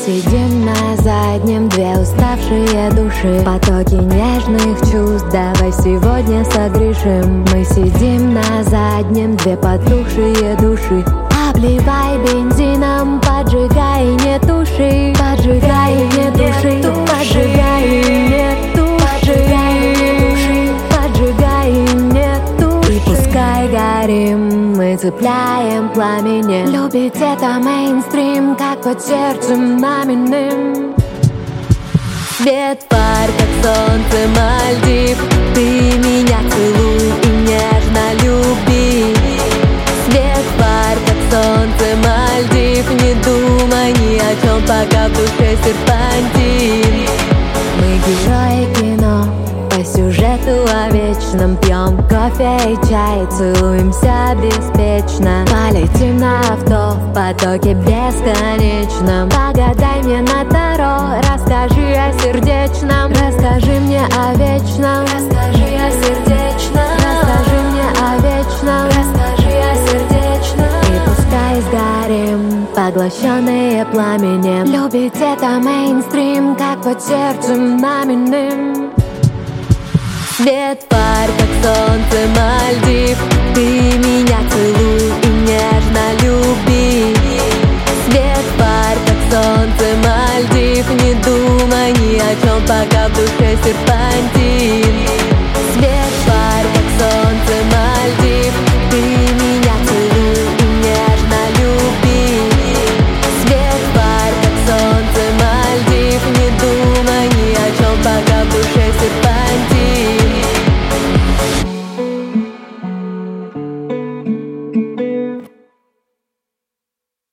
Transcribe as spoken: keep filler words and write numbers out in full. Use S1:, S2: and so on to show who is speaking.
S1: сидим на заднем, две уставшие души, потоки нежных чувств, давай сегодня согрешим. Мы сидим на заднем, две потухшие души, обливай бензином, поджигай, не туши, поджигай, не туши, поджигай, не туши, поджигай, не туши, поджигай, не туши. И пускай горим, мы цепляем пламени. Любить это мейнстрим, как под сердцем маминым. Свет пар, как солнце Мальдив, ты меня целуй и нежно люби. Свет пар, как солнце Мальдив, не думай ни о чем, пока в душе серпантин. Мы герои кино, по сюжету о вечном, пьем кофе и чай, целуемся беспечно. Полетим на авто в потоке бесконечном. Погадай мне на таро, расскажи о сердечном. Расскажи мне о вечном, расскажи о сердечном. Расскажи мне о вечном, расскажи о сердечном. И пускай сгорим, поглощенные пламенем. Любить это мейнстрим, как под сердцем маминым. Свет пар, как солнце Мальдив, ты меня целуй